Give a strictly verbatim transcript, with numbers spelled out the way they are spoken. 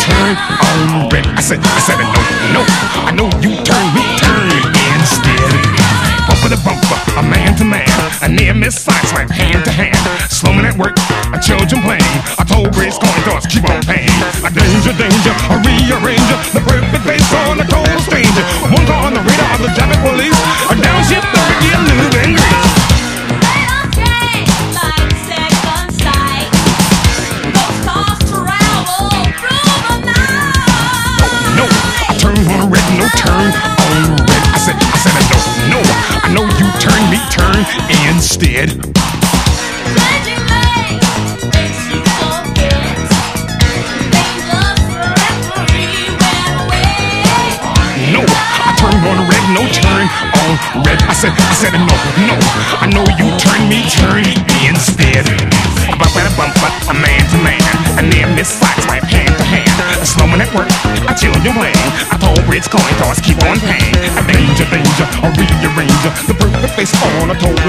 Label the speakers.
Speaker 1: turn on red. I said, I said, no, no. I know you turn me, turn instead. Bumper to bumper, a man to man, a near miss side swipe, hand to hand. Slumming at work, a children playing, a toll bridge coin toss, keep on paying. A danger, danger, a rearranger, the perfect face on a total stranger. One car on the radar of the traffic police, a downshift, the Ricky and Lou and Grease. No turn on red. I said, I said, no, no. I know you turn me, turn instead.
Speaker 2: Changing lanes makes you forget. Dangerous referee ran away.
Speaker 1: No, I turned on red, no turn on red. I said, I said, no, no. I know you turn me, turn instead. Bumper to bumper, a man to man, a near miss side swipe, hand to hand. A slumming at work, a children playing, a toll bridge coin toss, keep on paying. A danger, danger, a rearranger, the perfect face on a total